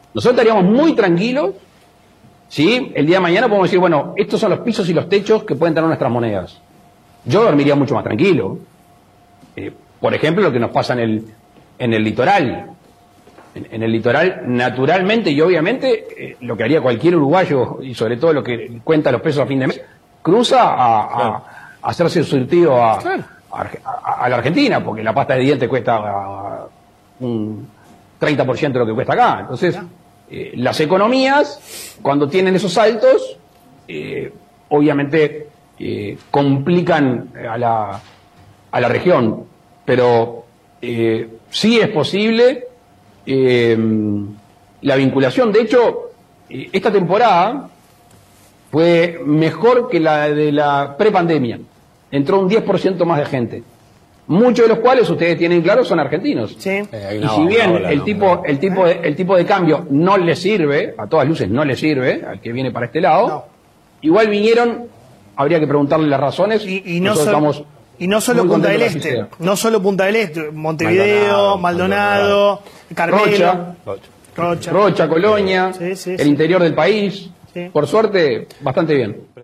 Nosotros estaríamos muy tranquilos, ¿sí? El día de mañana podemos decir, bueno, estos son los pisos y los techos que pueden tener nuestras monedas. Yo dormiría mucho más tranquilo. Por ejemplo, lo que nos pasa en el litoral. En el litoral, naturalmente y obviamente, lo que haría cualquier uruguayo, y sobre todo lo que cuenta los pesos a fin de mes, cruza a hacerse surtido a la Argentina, porque la pasta de dientes cuesta un 30% de lo que cuesta acá. Entonces, las economías, cuando tienen esos saltos, obviamente complican a la región, pero sí es posible la vinculación. De hecho, esta temporada fue mejor que la de la prepandemia. Entró un 10% más de gente. Muchos de los cuales, ustedes tienen claro, son argentinos. Sí. Y si bien el tipo de cambio no le sirve, a todas luces no le sirve, al que viene para este lado, igual vinieron, habría que preguntarle las razones. Y no solo Punta del Este, no solo Punta del Este, Montevideo, Maldonado, Carmelo, Rocha, Colonia, el interior del país. Por suerte, bastante bien.